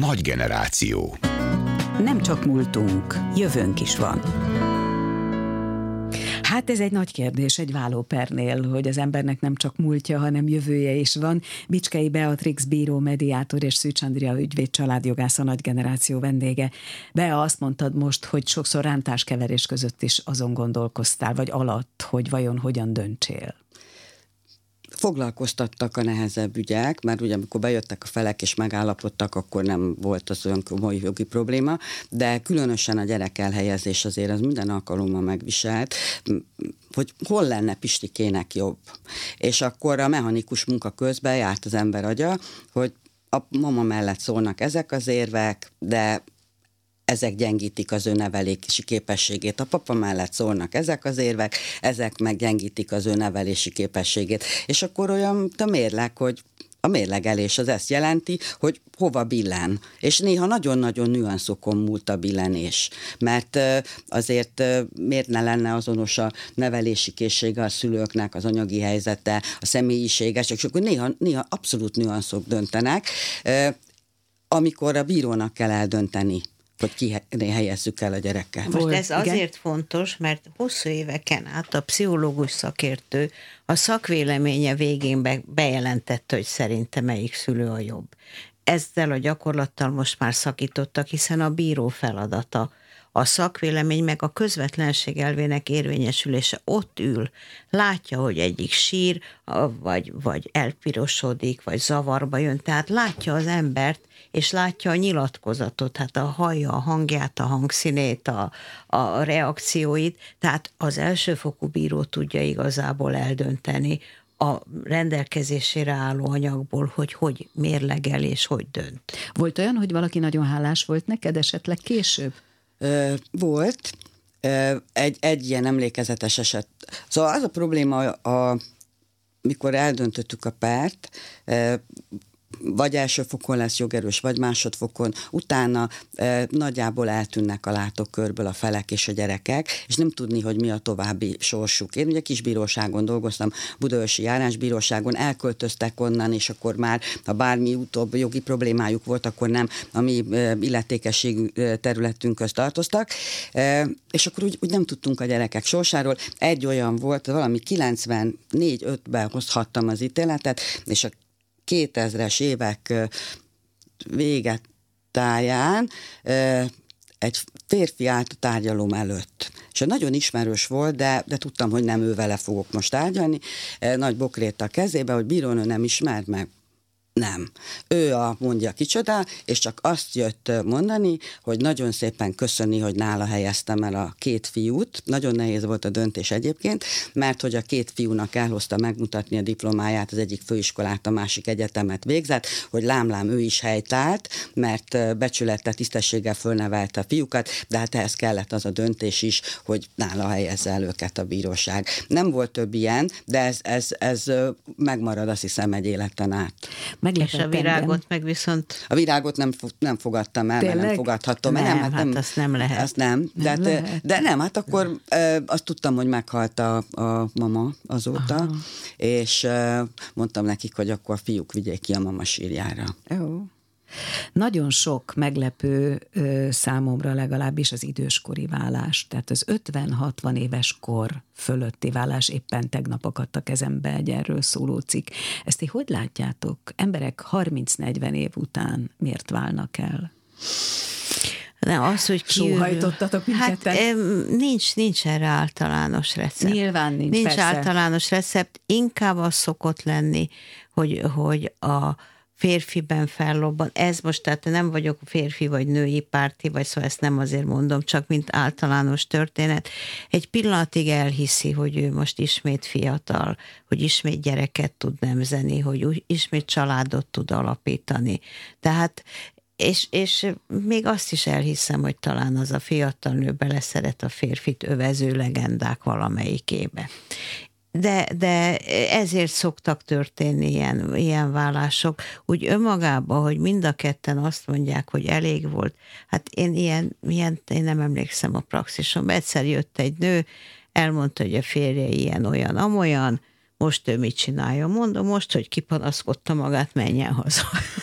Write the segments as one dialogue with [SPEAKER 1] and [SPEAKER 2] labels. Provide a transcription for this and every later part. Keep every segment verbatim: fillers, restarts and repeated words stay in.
[SPEAKER 1] Nagy generáció.
[SPEAKER 2] Nem csak múltunk, jövőnk is van. Hát ez egy nagy kérdés egy vállópernél, hogy az embernek nem csak múltja, hanem jövője is van. Bicskei Beatrix bíró, mediátor és Szűcs Andrea ügyvéd, családjogász, a Nagy generáció vendége. Bea, azt mondtad most, hogy sokszor rántáskeverés között is azon gondolkoztál, vagy alatt, hogy vajon hogyan döntsél.
[SPEAKER 3] Foglalkoztattak a nehezebb ügyek, mert ugye amikor bejöttek a felek és megállapodtak, akkor nem volt az olyan komoly jogi probléma, de különösen a gyerek elhelyezés azért az minden alkalommal megviselt, hogy hol lenne Pistikének jobb. És akkor a mechanikus munka közben járt az ember agya, hogy a mama mellett szólnak ezek az érvek, de ezek gyengítik az ő nevelési képességét. A papa mellett szólnak ezek az érvek, ezek meg gyengítik az ő nevelési képességét. És akkor olyan a mérleg, hogy a mérlegelés az ezt jelenti, hogy hova billen. És néha nagyon-nagyon nüanszokon múlt a billenés. Mert azért miért ne lenne azonos a nevelési készsége a szülőknek, az anyagi helyzete, a személyisége, csak akkor néha, néha abszolút nüanszok döntenek, amikor a bírónak kell eldönteni, hogy ki helyezzük el a gyereket.
[SPEAKER 4] Most ez azért fontos, mert hosszú éveken át a pszichológus szakértő a szakvéleménye végén be, bejelentette, hogy szerinte melyik szülő a jobb. Ezzel a gyakorlattal most már szakítottak, hiszen a bíró feladata. A szakvélemény meg a közvetlenség elvének érvényesülése, ott ül, látja, hogy egyik sír, vagy, vagy elpirosodik, vagy zavarba jön, tehát látja az embert, és látja a nyilatkozatot, hát a hallja a hangját, a hangszínét, a, a reakcióit, tehát az elsőfokú bíró tudja igazából eldönteni a rendelkezésére álló anyagból, hogy hogy mérlegel és hogy dönt.
[SPEAKER 2] Volt olyan, hogy valaki nagyon hálás volt neked esetleg később?
[SPEAKER 3] Ö, volt. Ö, egy, egy ilyen emlékezetes eset. Szóval az a probléma, a, mikor eldöntöttük a pert, ö, vagy első fokon lesz jogerős, vagy másodfokon, utána e, nagyjából eltűnnek a látókörből a felek és a gyerekek, és nem tudni, hogy mi a további sorsuk. Én ugye kisbíróságon dolgoztam, Budaörsi Járásbíróságon, elköltöztek onnan, és akkor már, ha bármi utóbb jogi problémájuk volt, akkor nem a mi e, illetékességű területünkhöz tartoztak, e, és akkor úgy, úgy nem tudtunk a gyerekek sorsáról. Egy olyan volt, valami kilencvennégy ötben hozhattam az ítéletet, és a kétezres évek vége táján egy férfi állt a tárgyalóm előtt. És nagyon ismerős volt, de, de tudtam, hogy nem ő vele fogok most tárgyalni. Nagy bokrét a kezébe, hogy bírónő nem ismert meg. Nem. Ő a mondja kicsoda, és csak azt jött mondani, hogy nagyon szépen köszöni, hogy nála helyeztem el a két fiút. Nagyon nehéz volt a döntés egyébként, mert hogy a két fiúnak elhozta megmutatni a diplomáját, az egyik főiskolát, a másik egyetemet végzett, hogy lámlám ő is helytált, mert becsülettel, tisztességgel fölnevelte a fiúkat, de hát ehhez kellett az a döntés is, hogy nála helyezze el őket a bíróság. Nem volt több ilyen, de ez, ez, ez megmarad, azt hiszem, egy életen át.
[SPEAKER 4] És a virágot meg viszont...
[SPEAKER 3] A virágot nem, nem fogadtam el, mert nem fogadhatom.
[SPEAKER 4] Nem,
[SPEAKER 3] nem,
[SPEAKER 4] hát nem, azt nem lehet.
[SPEAKER 3] Azt nem, de,
[SPEAKER 2] nem
[SPEAKER 3] de,
[SPEAKER 2] lehet.
[SPEAKER 3] de nem, hát akkor e, azt tudtam, hogy meghalt a, a mama azóta, aha, és e, mondtam nekik, hogy akkor a fiúk vigyék ki a mama sírjára.
[SPEAKER 2] Jó. Nagyon sok meglepő ö, számomra legalábbis az időskori válás, tehát az ötven-hatvan éves kor fölötti válás, éppen tegnap akadt a kezembe egy erről szóló cikk. Ezt ti hogy látjátok? Emberek harminc-negyven év után miért válnak el?
[SPEAKER 4] Nem, az, hogy kiürül.
[SPEAKER 2] Sóhajtottatok mindketten?
[SPEAKER 4] Hát nincs, nincs erre általános recept.
[SPEAKER 2] Nyilván nincs,
[SPEAKER 4] Nincs
[SPEAKER 2] persze.
[SPEAKER 4] általános recept, inkább az szokott lenni, hogy, hogy a férfiben fellobban. Ez most, tehát nem vagyok férfi vagy női párti, vagy szóval ezt nem azért mondom, csak mint általános történet. Egy pillanatig elhiszi, hogy ő most ismét fiatal, hogy ismét gyereket tud nemzeni, hogy ismét családot tud alapítani. Tehát És, és még azt is elhiszem, hogy talán az a fiatal nő beleszeret a férfit övező legendák valamelyikébe. De, de ezért szoktak történni ilyen, ilyen válások. Úgy önmagában, hogy mind a ketten azt mondják, hogy elég volt. Hát én ilyen, ilyen én nem emlékszem a praxisomban. Egyszer jött egy nő, elmondta, hogy a férje ilyen, olyan, amolyan, most ő mit csinálja? Mondom, most, hogy kipanaszkodta magát, menjen haza.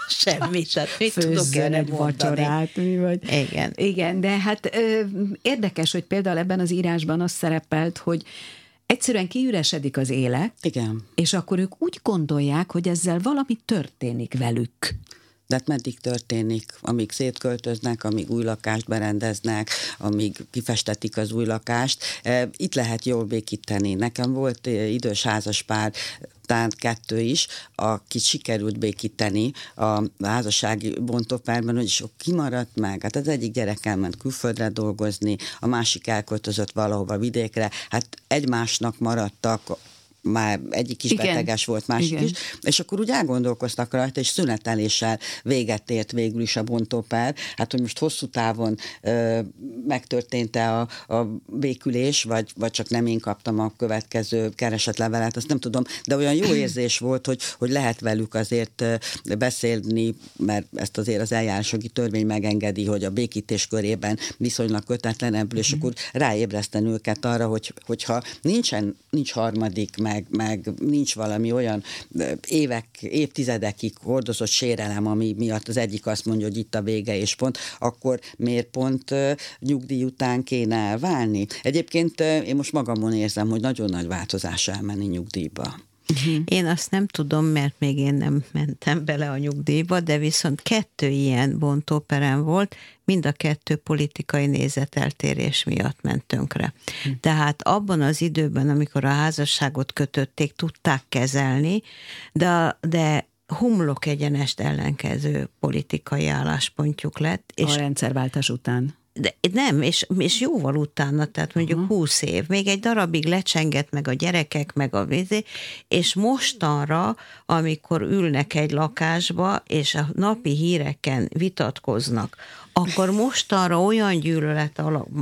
[SPEAKER 4] Semmi, tehát mit tudok erre
[SPEAKER 2] egy vacsorát, mi vagy.
[SPEAKER 4] Igen.
[SPEAKER 2] Igen, de hát ö, érdekes, hogy például ebben az írásban az szerepelt, hogy egyszerűen kiüresedik az élet,
[SPEAKER 3] igen.
[SPEAKER 2] És akkor ők úgy gondolják, hogy ezzel valami történik velük.
[SPEAKER 3] De hát meddig történik, amíg szétköltöznek, amíg új lakást berendeznek, amíg kifestetik az új lakást. Itt lehet jól békíteni. Nekem volt idős házaspár, talán kettő is, akit sikerült békíteni a házassági bontóperben, hogy sok kimaradt meg. Hát az egyik gyerek elment külföldre dolgozni, a másik elköltözött valahova vidékre. Hát egymásnak maradtak, már egyik is igen. beteges volt, másik igen. is, és akkor úgy elgondolkoztak rajta, és szüneteléssel véget ért végül is a bontóper. Hát, hogy most hosszú távon ö, megtörtént-e a, a békülés, vagy, vagy csak nem én kaptam a következő keresetlevelet, azt nem tudom, de olyan jó érzés volt, hogy, hogy lehet velük azért beszélni, mert ezt azért az eljárásjogi törvény megengedi, hogy a békítés körében viszonylag kötetlenebbül, és akkor ráébreszteni őket arra, hogy, hogyha nincsen, nincs harmadik, meg Meg, meg nincs valami olyan évek, évtizedekig hordozott sérelem, ami miatt az egyik azt mondja, hogy itt a vége és pont, akkor miért pont uh, nyugdíj után kéne elválni? Egyébként uh, én most magamon érzem, hogy nagyon nagy változás elmenni nyugdíjba.
[SPEAKER 4] Uh-huh. Én azt nem tudom, mert még én nem mentem bele a nyugdíjba, de viszont kettő ilyen bontóperem volt, mind a kettő politikai nézeteltérés miatt ment tönkre. Uh-huh. Tehát abban az időben, amikor a házasságot kötötték, tudták kezelni, de, de humlok egyenest ellenkező politikai álláspontjuk lett.
[SPEAKER 2] És a rendszerváltás után.
[SPEAKER 4] De nem, és, és jóval utána, tehát mondjuk uh-huh. húsz év, még egy darabig lecsengett meg a gyerekek, meg a vízé, és mostanra, amikor ülnek egy lakásba, és a napi híreken vitatkoznak, akkor mostanra olyan gyűlölet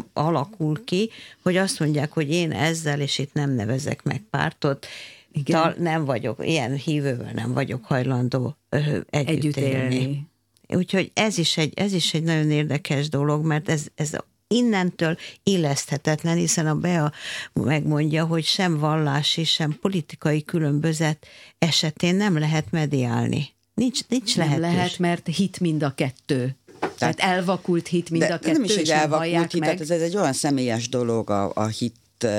[SPEAKER 4] alakul ki, hogy azt mondják, hogy én ezzel, és itt nem nevezek meg pártot, tal, nem vagyok, ilyen hívővel nem vagyok hajlandó ö, együtt, együtt élni. élni. Úgyhogy ez is egy, ez is egy nagyon érdekes dolog, mert ez, ez innentől illeszthetetlen, hiszen a Bea megmondja, hogy sem vallási, sem politikai különbözet esetén nem lehet mediálni. Nincs, nincs
[SPEAKER 2] nem
[SPEAKER 4] lehetős.
[SPEAKER 2] lehet, mert hit mind a kettő. Tehát, tehát elvakult hit mind a kettő,
[SPEAKER 3] nem is,
[SPEAKER 2] és
[SPEAKER 3] nem
[SPEAKER 2] elvakult
[SPEAKER 3] hit,
[SPEAKER 2] meg.
[SPEAKER 3] Tehát ez, ez egy olyan személyes dolog a, a hit,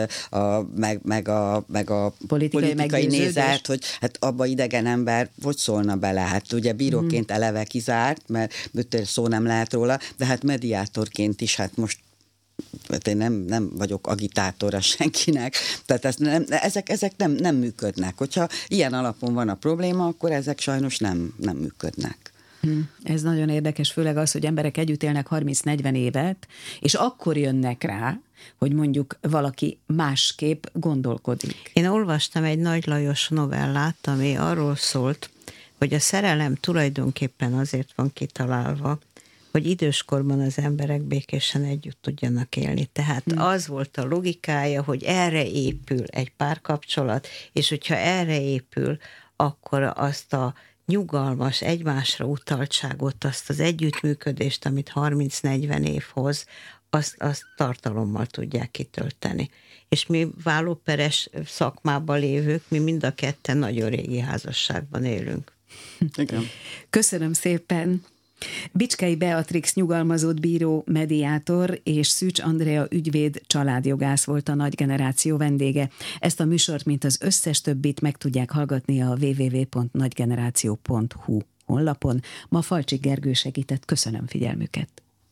[SPEAKER 3] A, meg, meg a, meg a politikai, politikai nézet, hogy hát abba idegen ember hogy szólna bele, hát ugye bíróként hmm. eleve kizárt, mert szó nem lehet róla, de hát mediátorként is, hát most hát én nem, nem vagyok agitátora senkinek, tehát ez nem, ezek, ezek nem, nem működnek. Hogyha ilyen alapon van a probléma, akkor ezek sajnos nem, nem működnek.
[SPEAKER 2] Ez nagyon érdekes, főleg az, hogy emberek együtt élnek harminc-negyven évet, és akkor jönnek rá, hogy mondjuk valaki másképp gondolkodik.
[SPEAKER 4] Én olvastam egy Nagy Lajos novellát, ami arról szólt, hogy a szerelem tulajdonképpen azért van kitalálva, hogy időskorban az emberek békésen együtt tudjanak élni. Tehát hmm. az volt a logikája, hogy erre épül egy párkapcsolat, és hogyha erre épül, akkor azt a nyugalmas, egymásra utaltságot, azt az együttműködést, amit harminc-negyven év hoz, azt, azt tartalommal tudják kitölteni. És mi vállóperes szakmában lévők, mi mind a ketten nagyon régi házasságban élünk.
[SPEAKER 3] Igen.
[SPEAKER 2] Köszönöm szépen! Bicskei Beatrix nyugalmazott bíró, mediátor és Szűcs Andrea ügyvéd családjogász volt a Nagy Generáció vendége. Ezt a műsort, mint az összes többit meg tudják hallgatni a double-u double-u double-u pont nagygeneráció pont hu honlapon. Ma Falcsik Gergő segített, köszönöm figyelmüket.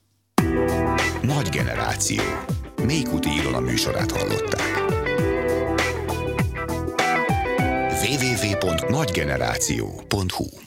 [SPEAKER 1] Nagy Generáció. Mékuti Ilona műsorát hallották. double-u double-u double-u pont nagygeneráció pont hu